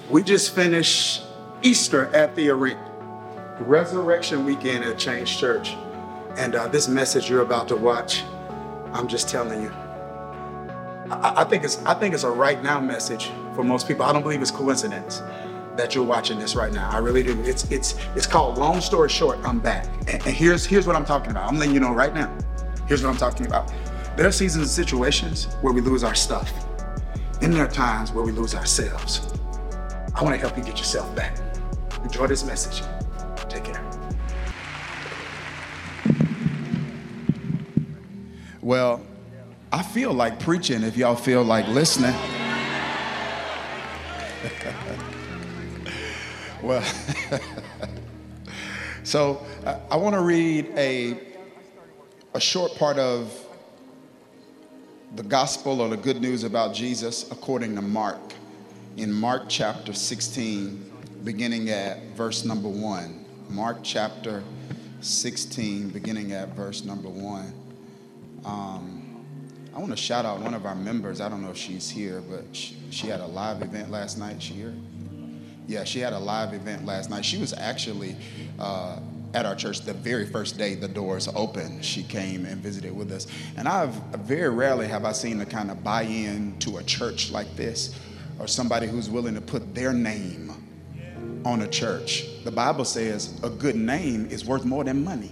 We just finished Easter at the Arena, Resurrection Weekend at Change Church. And this message you're about to watch, I'm just telling you, I think it's a right now message for most people. I don't believe it's coincidence that you're watching this right now. I really do. It's called Long Story Short, I'm Back. And here's what I'm talking about. I'm letting you know right now. Here's what I'm talking about. There are seasons and situations where we lose our stuff. And there are times where we lose ourselves. I want to help you get yourself back. Enjoy this message. Take care. Well, I feel like preaching if y'all feel like listening. Well, so I want to read a short part of the gospel or the good news about Jesus according to Mark. In Mark chapter 16, beginning at verse number 1. Mark chapter 16, beginning at verse number 1. I want to shout out one of our members. I don't know if she's here, but she had a live event last night. She here? Yeah, she had a live event last night. She was actually at our church the very first day the doors opened. She came and visited with us. And very rarely have I seen the kind of buy-in to a church like this, or somebody who's willing to put their name on a church. The Bible says a good name is worth more than money.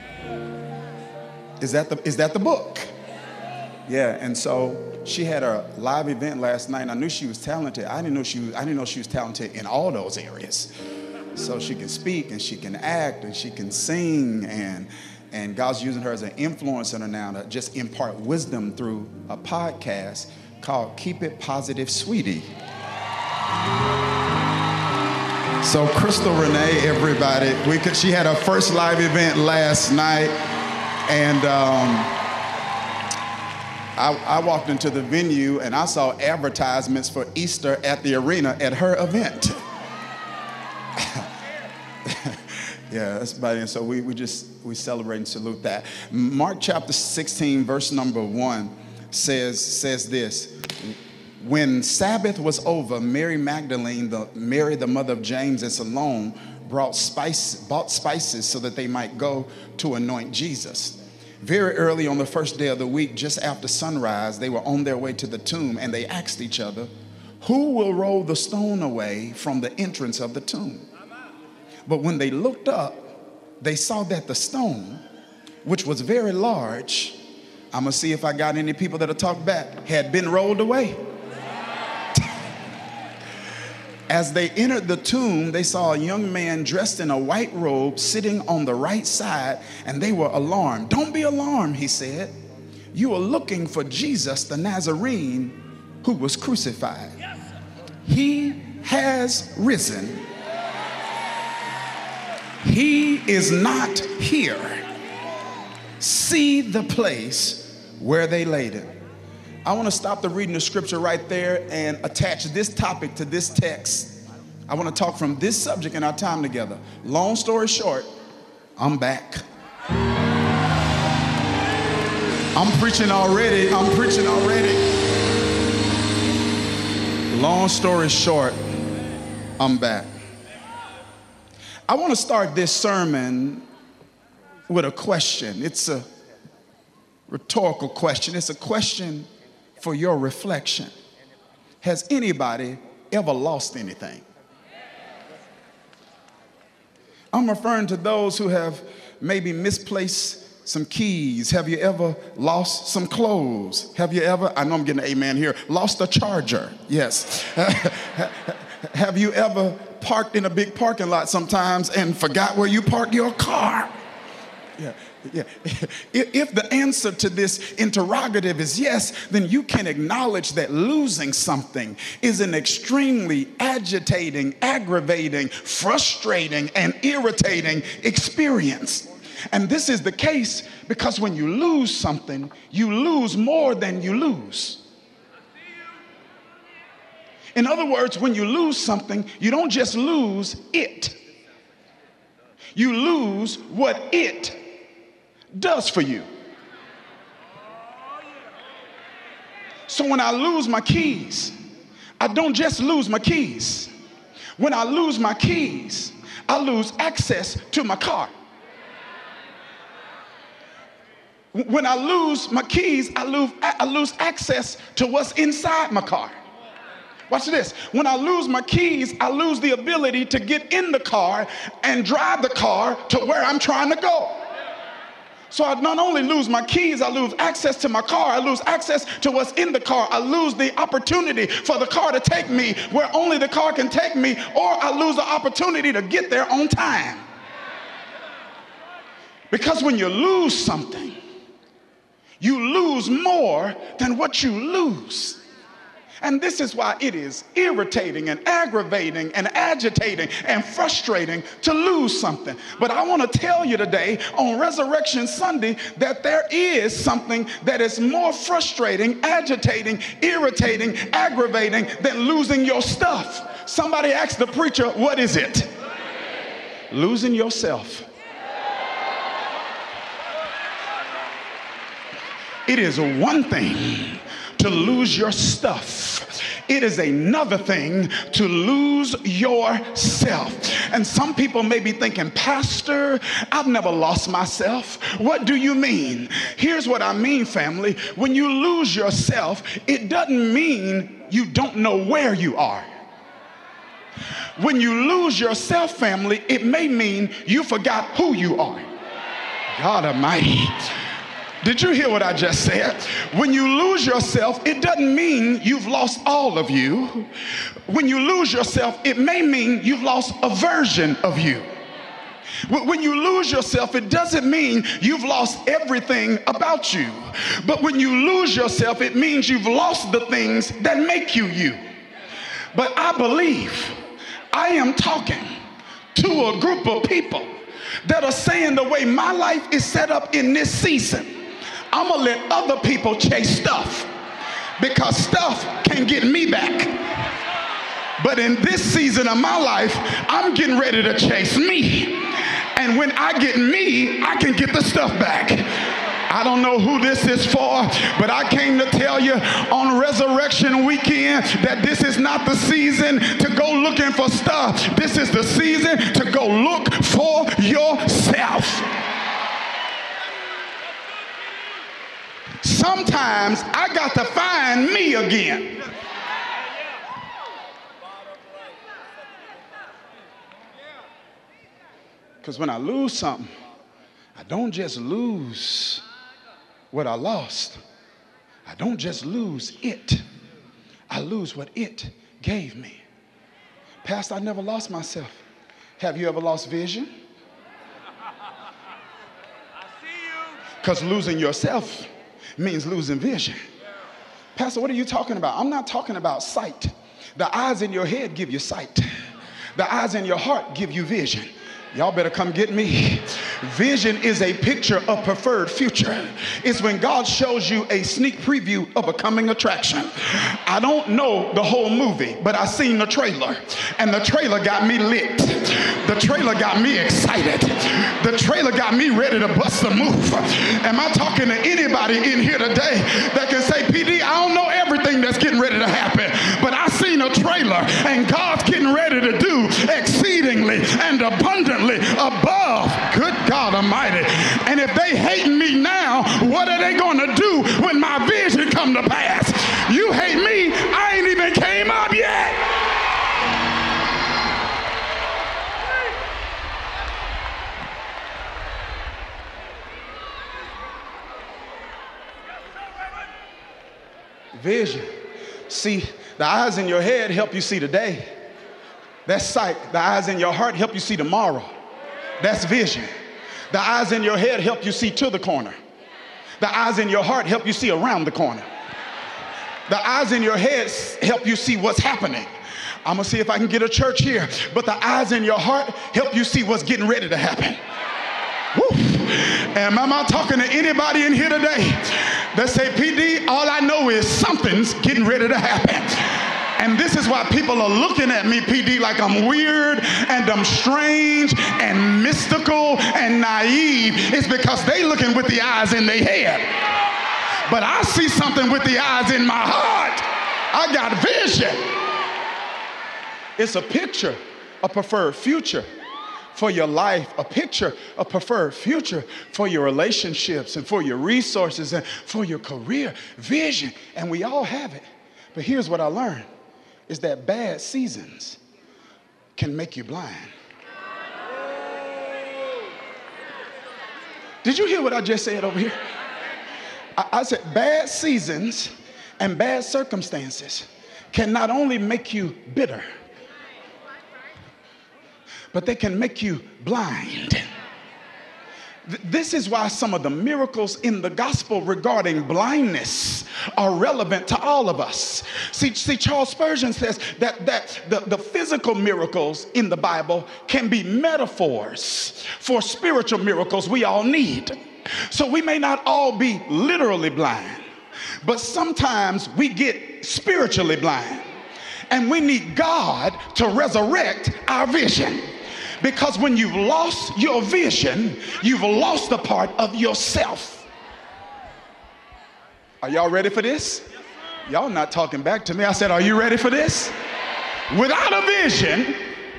Is that the book? Yeah, and so she had a live event last night, and I knew she was talented. I didn't know she was talented in all those areas. So she can speak, and she can act, and she can sing, and God's using her as an influencer now to just impart wisdom through a podcast called Keep It Positive, Sweetie. So Crystal Renee, everybody, she had her first live event last night, and I walked into the venue and I saw advertisements for Easter at the Arena at her event. Yeah, that's about it. And so we celebrate and salute that. Mark chapter 16, verse number 1 says this. When Sabbath was over, Mary Magdalene, Mary the mother of James and Salome, bought spices so that they might go to anoint Jesus. Very early on the first day of the week, just after sunrise, they were on their way to the tomb, and they asked each other, "Who will roll the stone away from the entrance of the tomb?" But when they looked up, they saw that the stone, which was very large, I'm going to see if I got any people that'll talk back, had been rolled away. As they entered the tomb, they saw a young man dressed in a white robe sitting on the right side, and they were alarmed. "Don't be alarmed," he said. "You are looking for Jesus the Nazarene who was crucified. He has risen. He is not here. See the place where they laid him." I want to stop the reading of scripture right there and attach this topic to this text. I want to talk from this subject in our time together. Long story short, I'm back. I'm preaching already. Long story short, I'm back. I want to start this sermon with a question. It's a rhetorical question. It's a question for your reflection. Has anybody ever lost anything? I'm referring to those who have maybe misplaced some keys. Have you ever lost some clothes? Have you ever, I know I'm getting an amen here, lost a charger? Yes. Have you ever parked in a big parking lot sometimes and forgot where you parked your car? Yeah. If the answer to this interrogative is yes, then you can acknowledge that losing something is an extremely agitating, aggravating, frustrating, and irritating experience. And this is the case because when you lose something, you lose more than you lose. In other words, when you lose something, you don't just lose it. You lose what it does for you. So when I lose my keys, I don't just lose my keys. When I lose my keys, I lose access to my car. When I lose my keys, I lose access to what's inside my car. Watch this. When I lose my keys, I lose the ability to get in the car and drive the car to where I'm trying to go. So I not only lose my keys, I lose access to my car, I lose access to what's in the car, I lose the opportunity for the car to take me where only the car can take me, or I lose the opportunity to get there on time. Because when you lose something, you lose more than what you lose. And this is why it is irritating and aggravating and agitating and frustrating to lose something. But I want to tell you today on Resurrection Sunday that there is something that is more frustrating, agitating, irritating, aggravating than losing your stuff. Somebody asked the preacher, what is it? Losing yourself. It is one thing to lose your stuff. It is another thing to lose yourself. And some people may be thinking, Pastor, I've never lost myself. What do you mean? Here's what I mean, family. When you lose yourself, it doesn't mean you don't know where you are. When you lose yourself, family, it may mean you forgot who you are. God Almighty. Did you hear what I just said? When you lose yourself, it doesn't mean you've lost all of you. When you lose yourself, it may mean you've lost a version of you. When you lose yourself, it doesn't mean you've lost everything about you. But when you lose yourself, it means you've lost the things that make you you. But I believe I am talking to a group of people that are saying the way my life is set up in this season, I'm gonna let other people chase stuff because stuff can get me back. But in this season of my life, I'm getting ready to chase me. And when I get me, I can get the stuff back. I don't know who this is for, but I came to tell you on Resurrection Weekend that this is not the season to go looking for stuff. This is the season to go look for yourself. Sometimes I got to find me again. Because when I lose something, I don't just lose what I lost. I don't just lose it. I lose what it gave me. Pastor, I never lost myself. Have you ever lost vision? Because losing yourself means losing vision. Pastor, what are you talking about? I'm not talking about sight. The eyes in your head give you sight. The eyes in your heart give you vision. Y'all better come get me. Vision is a picture of preferred future. It's when God shows you a sneak preview of a coming attraction. I don't know the whole movie, but I seen the trailer, and the trailer got me lit. The trailer got me excited. The trailer got me ready to bust a move. Am I talking to anybody in here today that can say, PD, I don't know everything that's getting ready to happen, but I seen a trailer, and God's getting ready to do exceedingly and abundantly above. Good God Almighty. And if they hate me now, what are they going to do when my vision come to pass? You hate me, I ain't even came up yet. Vision. See, the eyes in your head help you see today. That's sight. The eyes in your heart help you see tomorrow. That's vision. The eyes in your head help you see to the corner. The eyes in your heart help you see around the corner. The eyes in your head help you see what's happening. I'm going to see if I can get a church here. But the eyes in your heart help you see what's getting ready to happen. Woo. Am I talking to anybody in here today that say, PD, all I know is something's getting ready to happen? And this is why people are looking at me, PD, like I'm weird and I'm strange and mystical and naive. It's because they looking with the eyes in their head. But I see something with the eyes in my heart. I got vision. It's a picture, a preferred future for your life, a picture, a preferred future for your relationships and for your resources and for your career, vision. And we all have it. But here's what I learned is that bad seasons can make you blind. Did you hear what I just said over here? I said bad seasons and bad circumstances can not only make you bitter, but they can make you blind. This is why some of the miracles in the gospel regarding blindness are relevant to all of us. See, Charles Spurgeon says that the physical miracles in the Bible can be metaphors for spiritual miracles we all need. So we may not all be literally blind, but sometimes we get spiritually blind. And we need God to resurrect our vision. Because when you've lost your vision, you've lost a part of yourself. Are y'all ready for this? Y'all not talking back to me. I said, are you ready for this? Without a vision,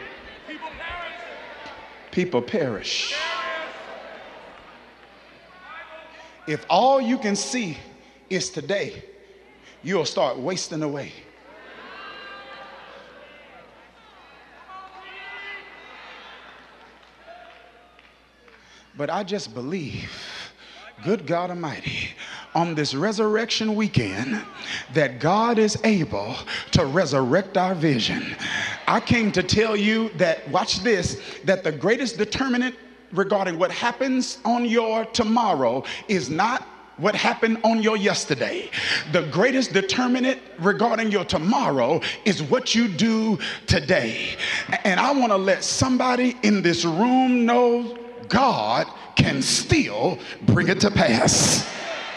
people perish. If all you can see is today, you'll start wasting away. But I just believe, good God Almighty, on this resurrection weekend, that God is able to resurrect our vision. I came to tell you that, watch this, that the greatest determinant regarding what happens on your tomorrow is not what happened on your yesterday. The greatest determinant regarding your tomorrow is what you do today. And I want to let somebody in this room know God can still bring it to pass.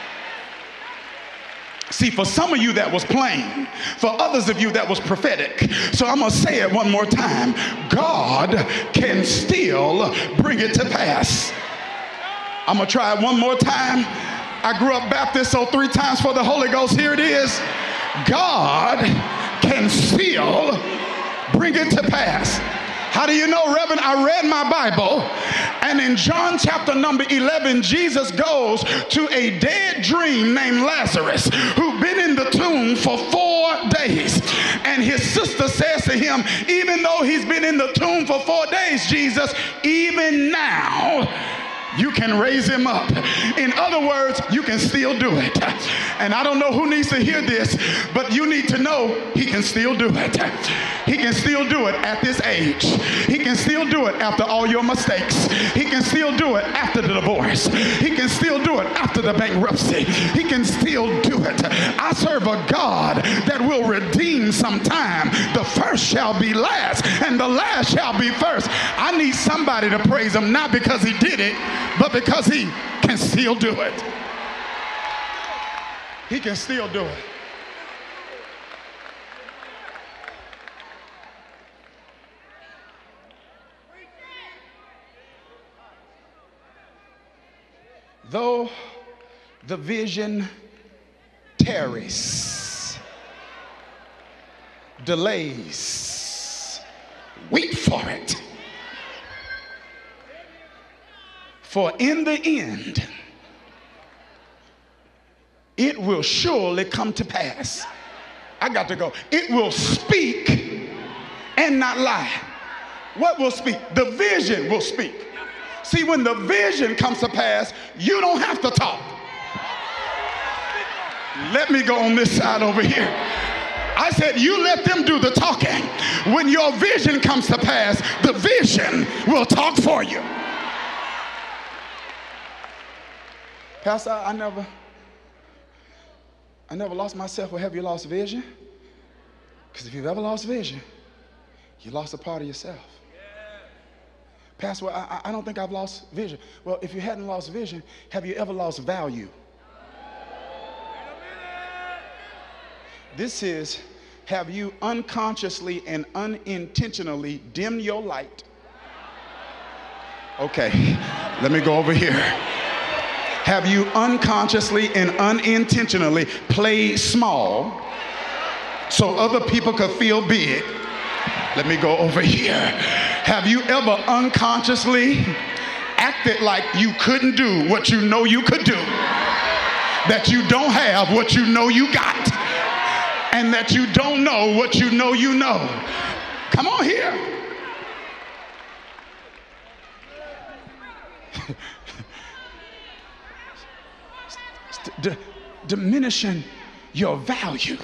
See, for some of you that was plain, for others of you that was prophetic. So I'm going to say it one more time. God can still bring it to pass. I'm going to try it one more time. I grew up Baptist, so 3 times for the Holy Ghost. Here it is. God can still bring it to pass. How do you know, Reverend? I read my Bible, and in John chapter number 11, Jesus goes to a dead dream named Lazarus, who'd been in the tomb for 4 days. And his sister says to him, even though he's been in the tomb for 4 days, Jesus, even now, you can raise him up. In other words, you can still do it. And I don't know who needs to hear this, but you need to know he can still do it. He can still do it at this age. He can still do it after all your mistakes. He can still do it after the divorce. He can still do it after the bankruptcy. He can still do it. I serve a God that will redeem sometime. The first shall be last, and the last shall be first. I need somebody to praise him, not because he did it, but because he can still do it. He can still do it. Though the vision tarries, delays, wait for it. For in the end, it will surely come to pass. I got to go. It will speak and not lie. What will speak? The vision will speak. See, when the vision comes to pass, you don't have to talk. Let me go on this side over here. I said, you let them do the talking. When your vision comes to pass, the vision will talk for you. Pastor, I never lost myself. Well, have you lost vision? Because if you've ever lost vision, you lost a part of yourself. Pastor, well, I don't think I've lost vision. Well, if you hadn't lost vision, have you ever lost value? This is, have you unconsciously and unintentionally dimmed your light? Okay, let me go over here. Have you unconsciously and unintentionally played small so other people could feel big? Let me go over here. Have you ever unconsciously acted like you couldn't do what you know you could do? That you don't have what you know you got? And that you don't know what you know you know? Come on here. Diminishing your value.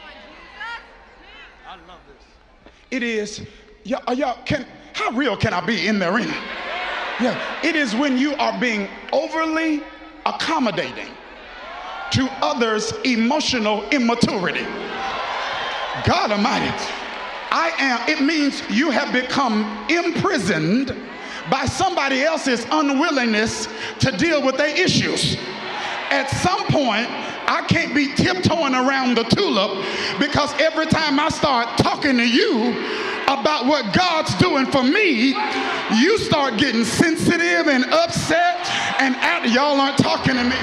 I love this. It is, how real can I be in the arena? Yeah, it is when you are being overly accommodating to others' emotional immaturity. God Almighty, it means you have become imprisoned by somebody else's unwillingness to deal with their issues. At some point, I can't be tiptoeing around the tulip, because every time I start talking to you about what God's doing for me, you start getting sensitive and upset, and y'all aren't talking to me.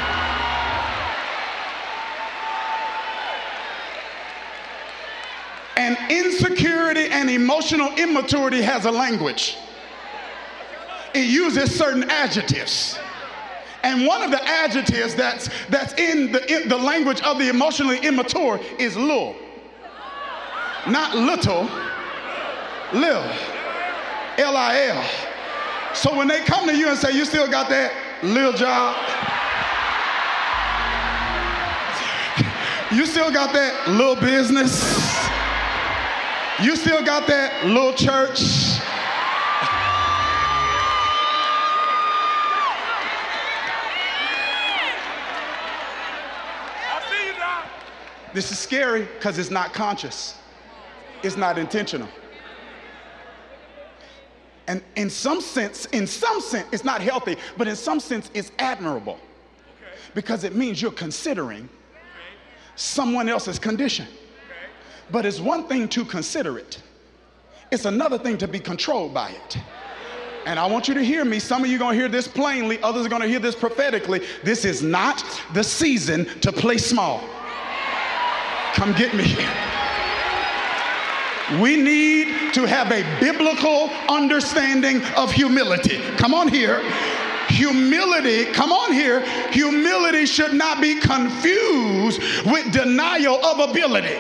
And insecurity and emotional immaturity has a language. It uses certain adjectives. And one of the adjectives that's in the language of the emotionally immature is lil. Not little, lil. L-I-L. So when they come to you and say, you still got that lil job? You still got that little business? You still got that little church? This is scary because it's not conscious. It's not intentional. And in some sense, it's not healthy, but in some sense, it's admirable. Because it means you're considering someone else's condition. But it's one thing to consider it. It's another thing to be controlled by it. And I want you to hear me. Some of you are going to hear this plainly. Others are going to hear this prophetically. This is not the season to play small. Come get me here. We need to have a biblical understanding of humility. Come on here. Humility, come on here. Humility should not be confused with denial of ability.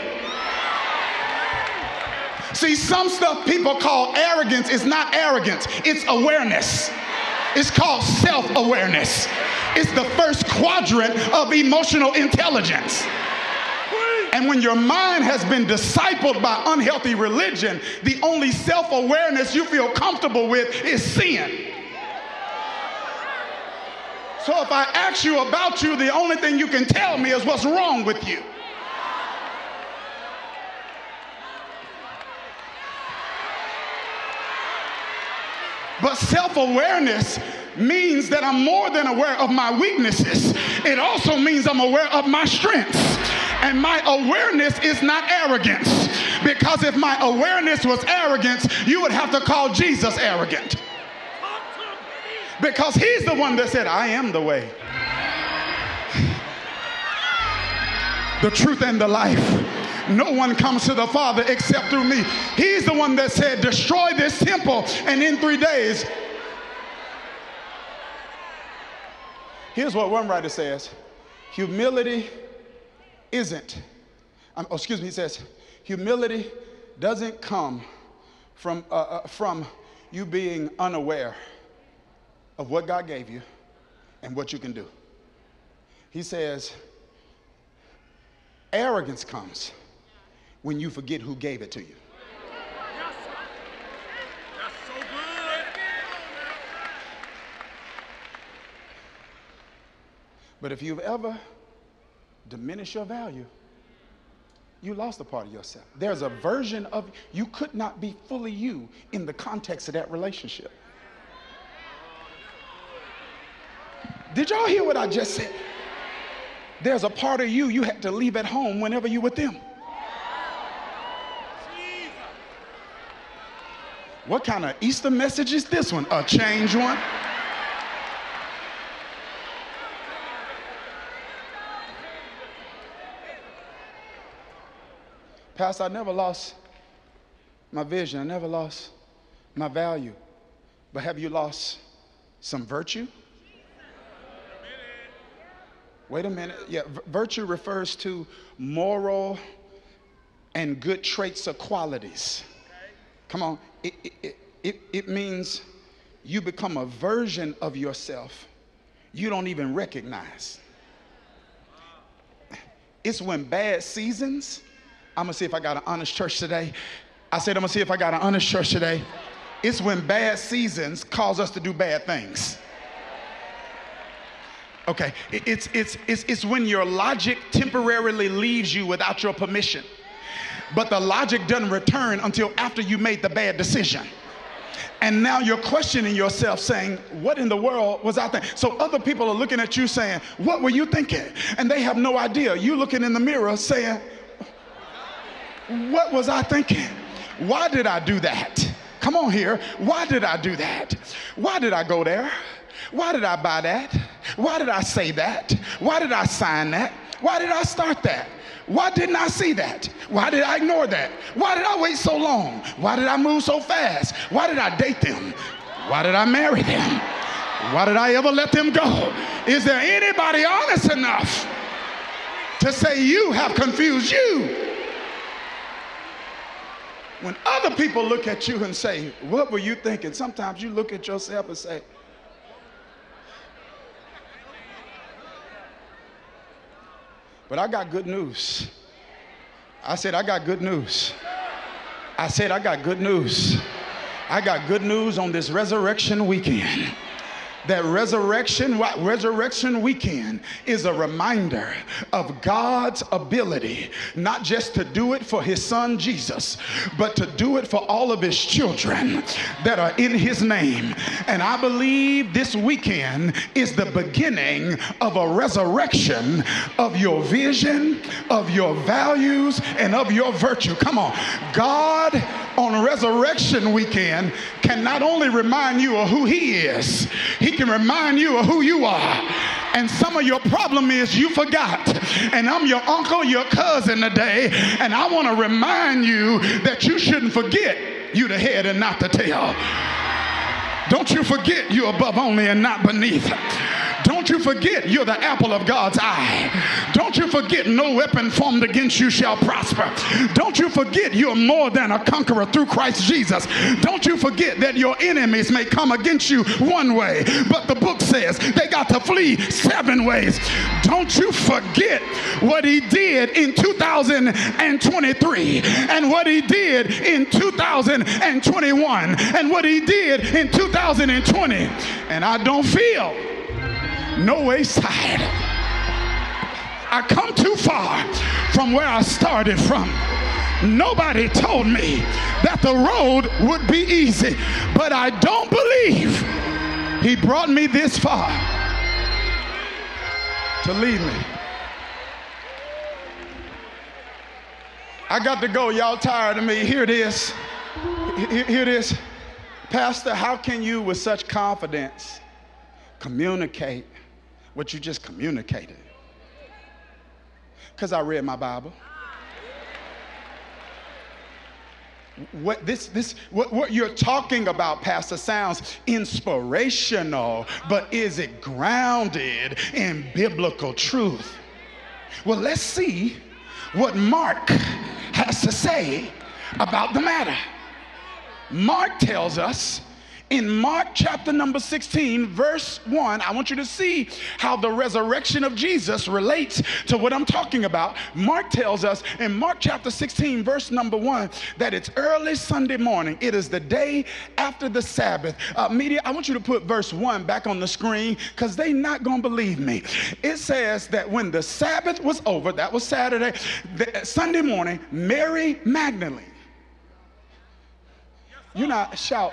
See, some stuff people call arrogance is not arrogance. It's awareness. It's called self-awareness. It's the first quadrant of emotional intelligence. And when your mind has been discipled by unhealthy religion, the only self-awareness you feel comfortable with is sin. So if I ask you about you, the only thing you can tell me is what's wrong with you. But self-awareness means that I'm more than aware of my weaknesses. It also means I'm aware of my strengths. And my awareness is not arrogance. Because if my awareness was arrogance, you would have to call Jesus arrogant. Because he's the one that said, I am the way, the truth, and the life. No one comes to the Father except through me. He's the one that said, destroy this temple, and in 3 days. Here's what one writer says. Humility isn't, he says, humility doesn't come from you being unaware of what God gave you and what you can do. He says, arrogance comes when you forget who gave it to you. That's so good. But if you've ever diminished your value, you lost a part of yourself. There's a version of you could not be fully you in the context of that relationship. Did y'all hear what I just said? There's a part of you had to leave at home whenever you were with them. What kind of Easter message is this one? A changed one? Pastor, I never lost my vision. I never lost my value. But have you lost some virtue? Wait a minute. Yeah, virtue refers to moral and good traits or qualities. Come on. It means you become a version of yourself you don't even recognize. It's when bad seasons, I'm going to see if I got an honest church today. I said, I'm going to see if I got an honest church today. It's when bad seasons cause us to do bad things. Okay, it's when your logic temporarily leaves you without your permission. But the logic doesn't return until after you made the bad decision. And now you're questioning yourself saying, what in the world was I thinking? So other people are looking at you saying, what were you thinking? And they have no idea. You looking in the mirror saying, what was I thinking? Why did I do that? Come on here. Why did I do that? Why did I go there? Why did I buy that? Why did I say that? Why did I sign that? Why did I start that? Why didn't I see that? Why did I ignore that? Why did I wait so long? Why did I move so fast? Why did I date them? Why did I marry them? Why did I ever let them go? Is there anybody honest enough to say you have confused you? When other people look at you and say, what were you thinking? Sometimes you look at yourself and say, but I got good news. I said, I got good news. I said, I got good news. I got good news on this resurrection weekend. That resurrection weekend is a reminder of God's ability, not just to do it for his son Jesus, but to do it for all of his children that are in his name. And I believe this weekend is the beginning of a resurrection of your vision, of your values, and of your virtue. Come on. God on resurrection weekend can not only remind you of who he is, he can remind you of who you are. And some of your problem is you forgot. And I'm your uncle, your cousin today, and I want to remind you that you shouldn't forget you the head and not the tail. Don't you forget you're above only and not beneath. Don't you forget you're the apple of God's eye. Don't you forget no weapon formed against you shall prosper. Don't you forget you're more than a conqueror through Christ Jesus. Don't you forget that your enemies may come against you one way, but the book says they got to flee 7 ways. Don't you forget what he did in 2023 and what he did in 2021 and what he did in 2020. And I don't feel no way side. I come too far from where I started from. Nobody told me that the road would be easy, but I don't believe he brought me this far to leave me. I got to go. Y'all tired of me. Here it is. Here it is. Pastor, how can you with such confidence communicate what you just communicated? Because I read my Bible. What you're talking about, Pastor, sounds inspirational, but is it grounded in biblical truth? Well, let's see what Mark has to say about the matter. Mark tells us in Mark chapter number 16, verse 1, I want you to see how the resurrection of Jesus relates to what I'm talking about. Mark tells us in Mark chapter 16, verse number 1, that it's early Sunday morning. It is the day after the Sabbath. Media, I want you to put verse 1 back on the screen because they're not going to believe me. It says that when the Sabbath was over, that was Saturday, Sunday morning, Mary Magdalene. You're not shout.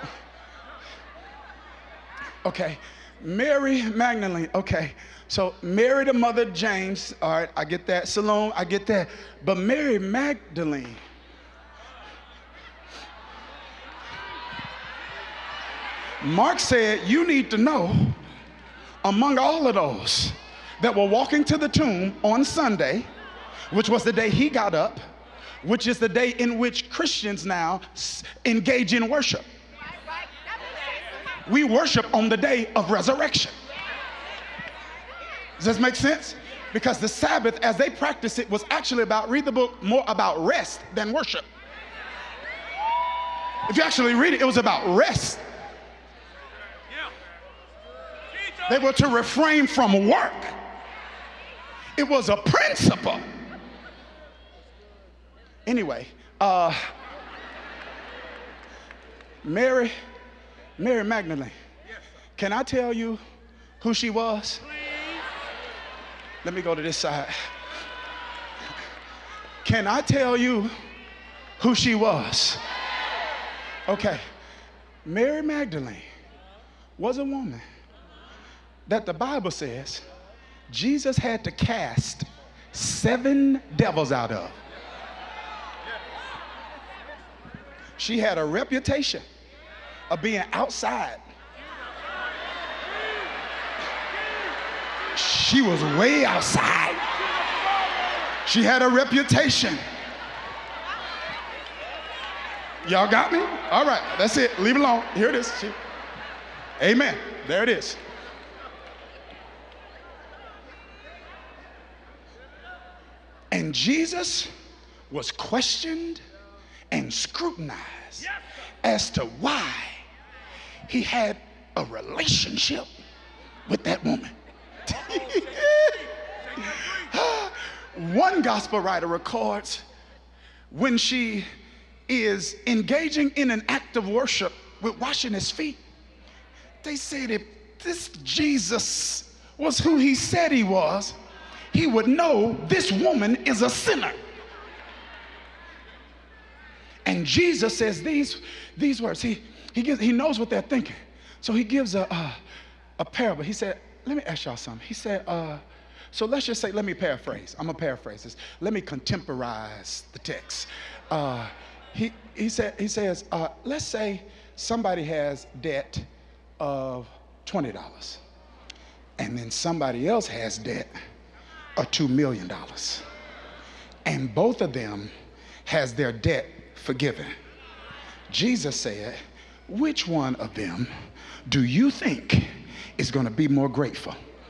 Okay, Mary Magdalene. Okay, so Mary the mother of James. All right, I get that. Salome, I get that. But Mary Magdalene. Mark said you need to know among all of those that were walking to the tomb on Sunday, which was the day he got up, which is the day in which Christians now engage in worship. We worship on the day of resurrection. Does this make sense? Because the Sabbath, as they practiced it, was actually about, read the book, more about rest than worship. If you actually read it, it was about rest. They were to refrain from work. It was a principle. Anyway, Mary Magdalene. Can I tell you who she was? Let me go to this side. Can I tell you who she was? Okay. Mary Magdalene was a woman that the Bible says Jesus had to cast 7 devils out of. She had a reputation of being outside. She was way outside. She had a reputation. Y'all got me? All right, that's it. Leave it alone. Here it is. Amen. There it is. And Jesus was questioned and scrutinized as to why he had a relationship with that woman. One gospel writer records when she is engaging in an act of worship with washing his feet, they said if this Jesus was who he said he was, he would know this woman is a sinner. And Jesus says these words. He knows what they're thinking. So he gives a parable. He said, let me ask y'all something. He said, so let's just say, let me paraphrase. I'm going to paraphrase this. Let me contemporize the text. He says, let's say somebody has debt of $20, and then somebody else has debt of $2 million. And both of them has their debt forgiven. Jesus said, which one of them do you think is going to be more grateful?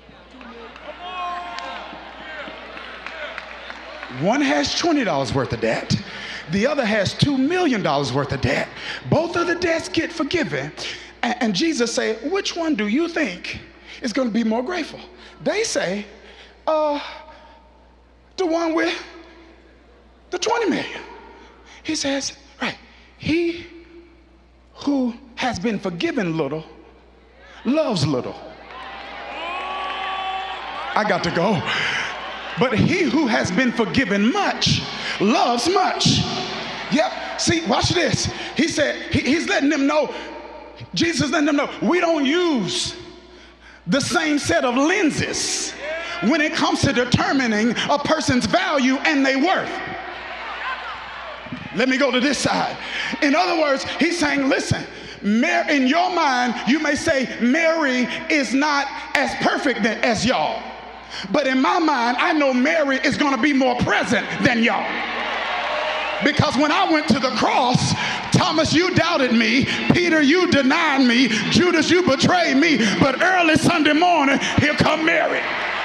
One has $20 worth of debt. The other has $2 million worth of debt. Both of the debts get forgiven. And Jesus said, which one do you think is going to be more grateful? They say, the one with the 20 million. He says, right, he who has been forgiven little loves little. I got to go. But he who has been forgiven much loves much. Yep. See, watch this. He said, he's letting them know, Jesus letting them know, we don't use the same set of lenses when it comes to determining a person's value and their worth. Let me go to this side. In other words, he's saying, listen, in your mind, you may say Mary is not as perfect as y'all. But in my mind, I know Mary is going to be more present than y'all. Because when I went to the cross, Thomas, you doubted me. Peter, you denied me. Judas, you betrayed me. But early Sunday morning, here come Mary.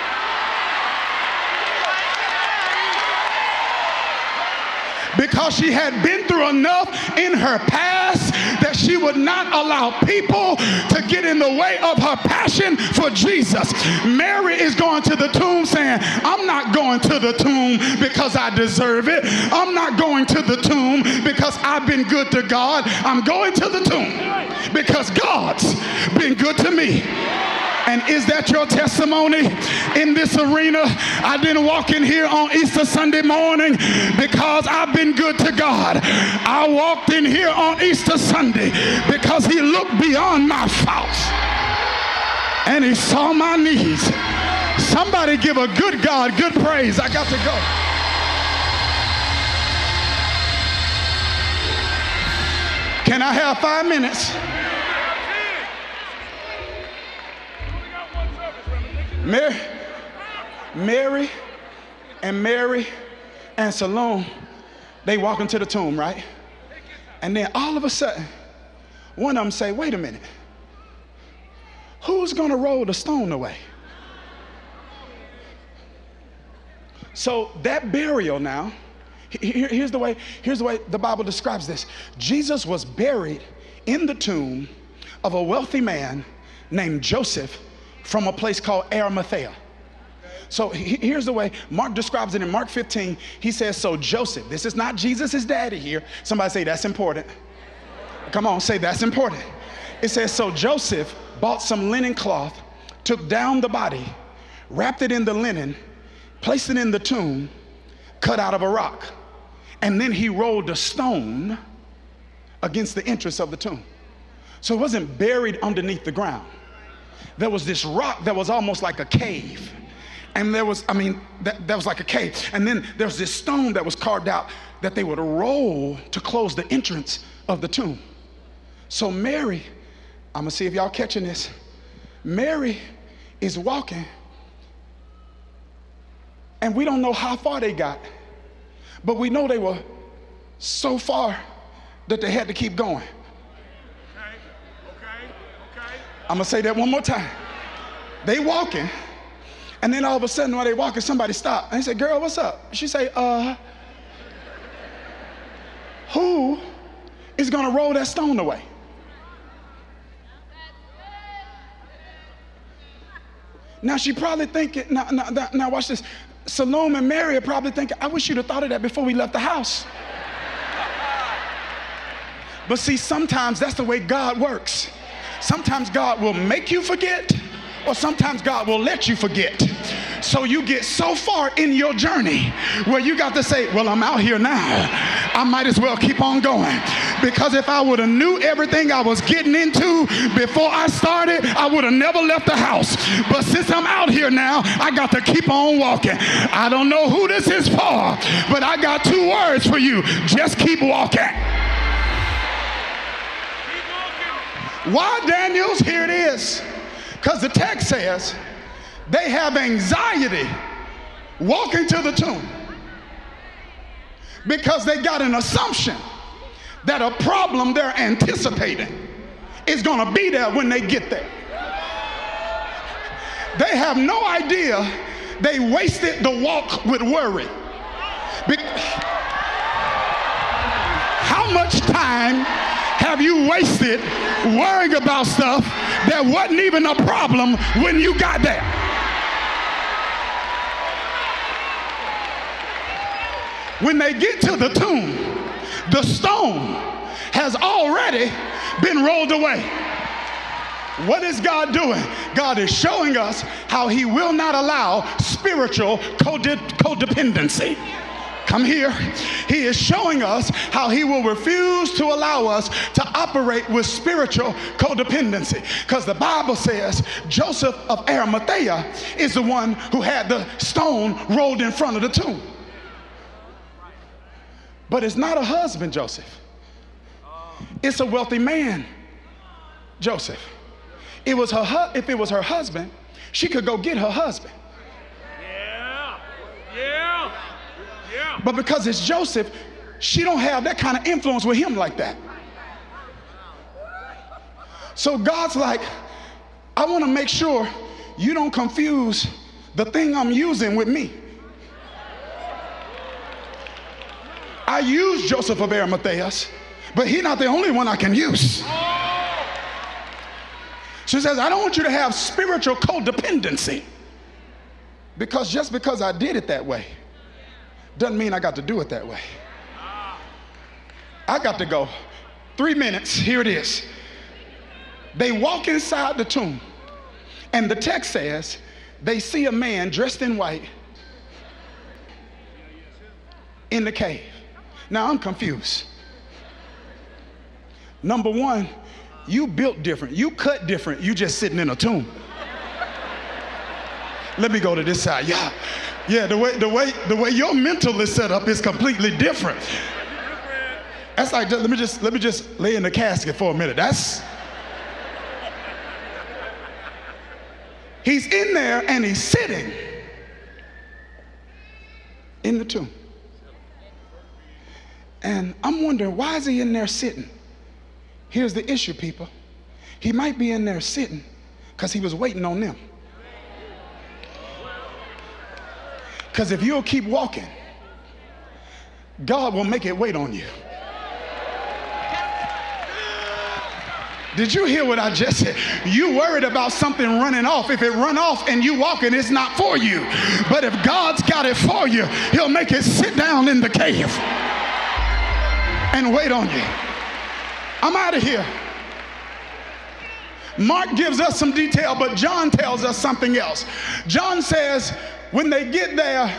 Because she had been through enough in her past that she would not allow people to get in the way of her passion for Jesus. Mary is going to the tomb saying, I'm not going to the tomb because I deserve it. I'm not going to the tomb because I've been good to God. I'm going to the tomb because God's been good to me. And is that your testimony in this arena? I didn't walk in here on Easter Sunday morning because I've been good to God. I walked in here on Easter Sunday because he looked beyond my faults and he saw my needs. Somebody give a good God good praise. I got to go. Can I have 5 minutes? Mary and Salome, they walk into the tomb, right? And then all of a sudden, one of them say, wait a minute, who's going to roll the stone away? So that burial now, here's the way the Bible describes this. Jesus was buried in the tomb of a wealthy man named Joseph from a place called Arimathea. So here's the way Mark describes it in Mark 15. He says, so Joseph, this is not Jesus' daddy here. Somebody say that's important. Come on, say that's important. It says, so Joseph bought some linen cloth, took down the body, wrapped it in the linen, placed it in the tomb, cut out of a rock. And then he rolled a stone against the entrance of the tomb. So it wasn't buried underneath the ground. There was this rock that was almost like a cave. And that was like a cave. And then there's this stone that was carved out that they would roll to close the entrance of the tomb. So Mary, I'm gonna see if y'all catching this. Mary is walking, and we don't know how far they got, but we know they were so far that they had to keep going. Okay. I'm gonna say that one more time. They walking, and then all of a sudden while they walking, somebody stopped. And he said, girl, what's up? She say, who is gonna roll that stone away? Now she probably thinking, now watch this. Salome and Mary are probably thinking, I wish you'd have thought of that before we left the house. But see, sometimes that's the way God works. Sometimes God will make you forget, or sometimes God will let you forget. So you get so far in your journey where you got to say, well, I'm out here now. I might as well keep on going. Because if I would have knew everything I was getting into before I started, I would have never left the house. But since I'm out here now, I got to keep on walking. I don't know who this is for, but I got 2 words for you. Just keep walking. Why, Daniels? Here it is. Because the text says they have anxiety walking to the tomb because they got an assumption that a problem they're anticipating is going to be there when they get there. They have no idea they wasted the walk with worry. How much time have you wasted worrying about stuff that wasn't even a problem when you got there? When they get to the tomb, the stone has already been rolled away. What is God doing? God is showing us how he will not allow spiritual codependency. Come here. He is showing us how he will refuse to allow us to operate with spiritual codependency. Because the Bible says Joseph of Arimathea is the one who had the stone rolled in front of the tomb. But it's not a husband, Joseph. It's a wealthy man, Joseph. If it was her husband, she could go get her husband. Yeah. But because it's Joseph, she don't have that kind of influence with him like that. So God's like, I want to make sure you don't confuse the thing I'm using with me. I use Joseph of Arimathea, but he's not the only one I can use. She says, I don't want you to have spiritual codependency, because just because I did it that way doesn't mean I got to do it that way. I got to go. 3 minutes, here it is. They walk inside the tomb, and the text says they see a man dressed in white in the cave. Now I'm confused. Number one, you built different, you cut different, you just sitting in a tomb. Let me go to this side. Yeah, the way your mental is set up is completely different. That's like, let me just lay in the casket for a minute. He's in there and he's sitting in the tomb. And I'm wondering, why is he in there sitting? Here's the issue, people. He might be in there sitting because he was waiting on them. Because if you'll keep walking, God will make it wait on you. Did you hear what I just said? You worried about something running off. If it run off and you walking, it's not for you. But if God's got it for you, he'll make it sit down in the cave and wait on you. I'm out of here. Mark gives us some detail, but John tells us something else. John says when they get there,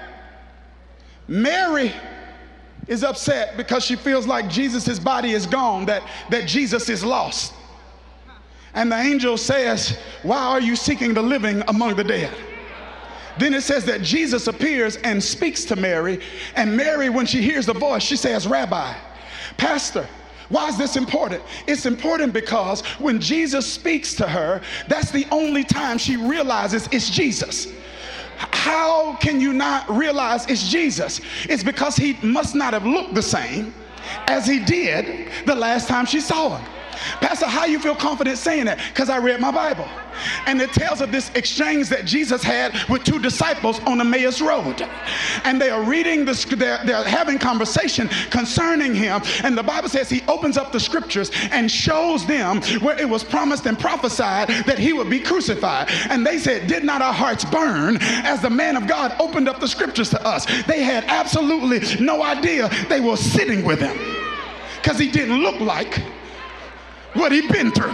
Mary is upset because she feels like Jesus' body is gone, that Jesus is lost. And the angel says, why are you seeking the living among the dead? Then it says that Jesus appears and speaks to Mary. And Mary, when she hears the voice, she says, Rabbi, Pastor, why is this important? It's important because when Jesus speaks to her, that's the only time she realizes it's Jesus. How can you not realize it's Jesus? It's because he must not have looked the same as he did the last time she saw him. Pastor, how you feel confident saying that? Because I read my Bible. And it tells of this exchange that Jesus had with two disciples on Emmaus Road. And they are reading, they're having conversation concerning him. And the Bible says he opens up the scriptures and shows them where it was promised and prophesied that he would be crucified. And they said, did not our hearts burn as the man of God opened up the scriptures to us? They had absolutely no idea they were sitting with him because he didn't look like what he'd been through.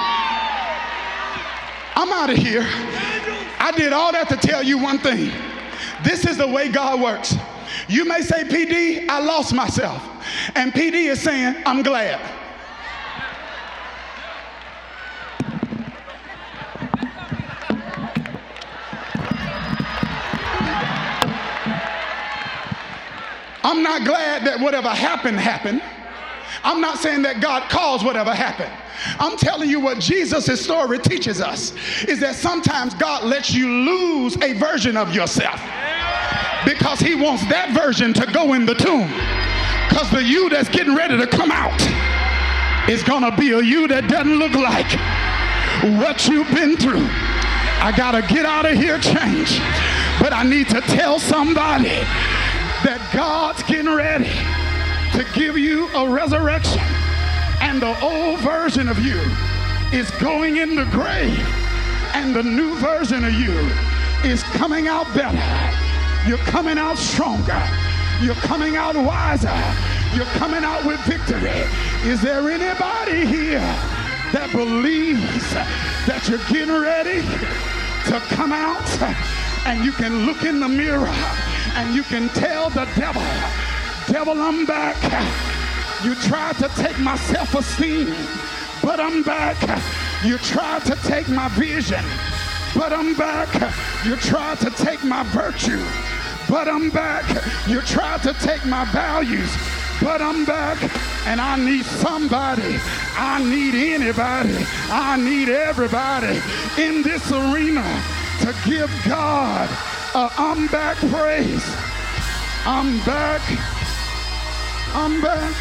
I'm out of here. I did all that to tell you one thing. This is the way God works. You may say, PD, I lost myself. And PD is saying, I'm glad. I'm not glad that whatever happened, happened. I'm not saying that God caused whatever happened. I'm telling you what Jesus' story teaches us is that sometimes God lets you lose a version of yourself because he wants that version to go in the tomb. Because the you that's getting ready to come out is going to be a you that doesn't look like what you've been through. I got to get out of here changed. But I need to tell somebody that God's getting ready to give you a resurrection, and the old version of you is going in the grave, and the new version of you is coming out better. You're coming out stronger. You're coming out wiser. You're coming out with victory. Is there anybody here that believes that you're getting ready to come out and you can look in the mirror and you can tell the devil, I'm back. You tried to take my self-esteem, but I'm back. You tried to take my vision, but I'm back. You tried to take my virtue, but I'm back. You tried to take my values, but I'm back. And I need somebody, I need anybody, I need everybody in this arena to give God a I'm back praise. I'm back. I'm back.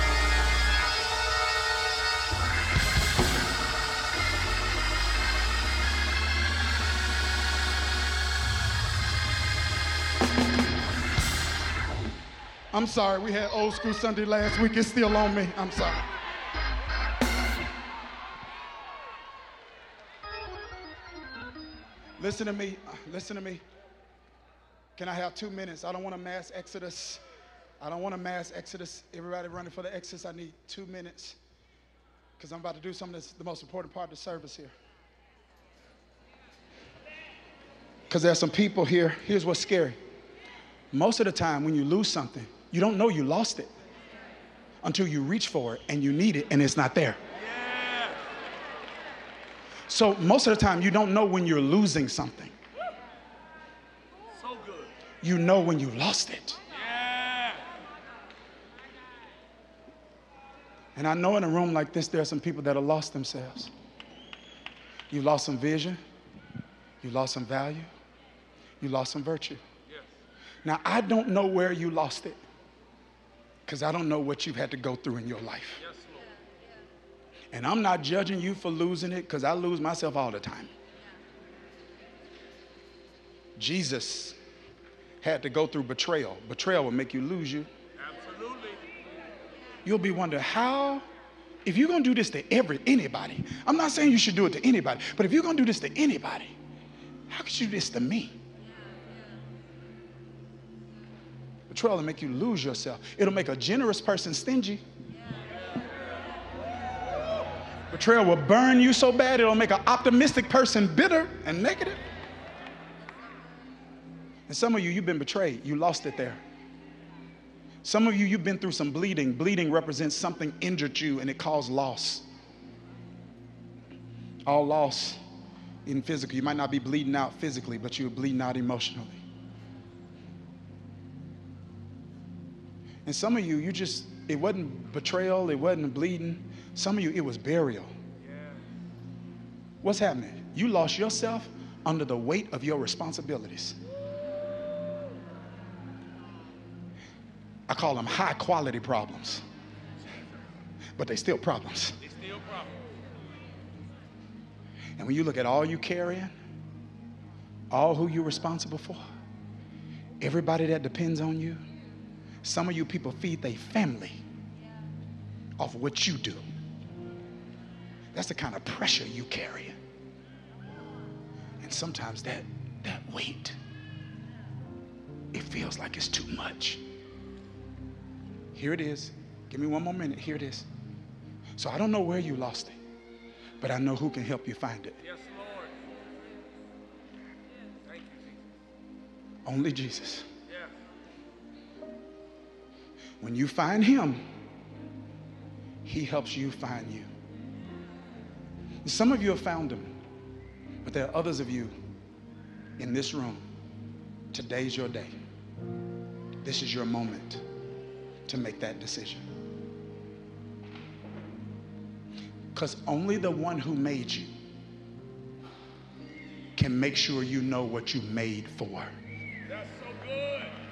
I'm sorry, we had old school Sunday last week. It's still on me. I'm sorry. Listen to me. Listen to me. Can I have 2 minutes? I don't want a mass exodus. I don't want a mass exodus. Everybody running for the exodus. I need 2 minutes because I'm about to do something that's the most important part of the service here. Because there's some people here. Here's what's scary. Most of the time when you lose something, you don't know you lost it until you reach for it and you need it and it's not there. So most of the time you don't know when you're losing something. So good. You know when you lost it. And I know in a room like this, there are some people that have lost themselves. You lost some vision. You lost some value. You lost some virtue. Yes. Now, I don't know where you lost it. Because I don't know what you've had to go through in your life. Yes, Lord. And I'm not judging you for losing it, because I lose myself all the time. Jesus had to go through betrayal. Betrayal will make you lose you. Absolutely. You'll be wondering how, if you're going to do this to anybody, I'm not saying you should do it to anybody, but if you're going to do this to anybody, how could you do this to me? Betrayal will make you lose yourself. It'll make a generous person stingy. Betrayal will burn you so bad, it'll make an optimistic person bitter and negative. And some of you, you've been betrayed. You lost it there. Some of you, you've been through some bleeding. Bleeding represents something injured you and it caused loss. All loss in physical. You might not be bleeding out physically, but you're bleeding out emotionally. And some of you, it wasn't betrayal, it wasn't bleeding. Some of you, it was burial. Yeah. What's happening? You lost yourself under the weight of your responsibilities. I call them high quality problems, but they still problems. It's still a problem. And when you look at all you carrying, all who you're responsible for, everybody that depends on you, some of you people feed their family off of what you do. That's the kind of pressure you carry. And sometimes that weight, it feels like it's too much. Here it is. Give me one more minute. Here it is. So I don't know where you lost it, but I know who can help you find it. Yes, Lord. Thank you, Jesus. Only Jesus. Yeah. When you find him, he helps you find you. And some of you have found him, but there are others of you in this room. Today's your day. This is your moment to make that decision. Because only the one who made you can make sure you know what you made for. That's so good.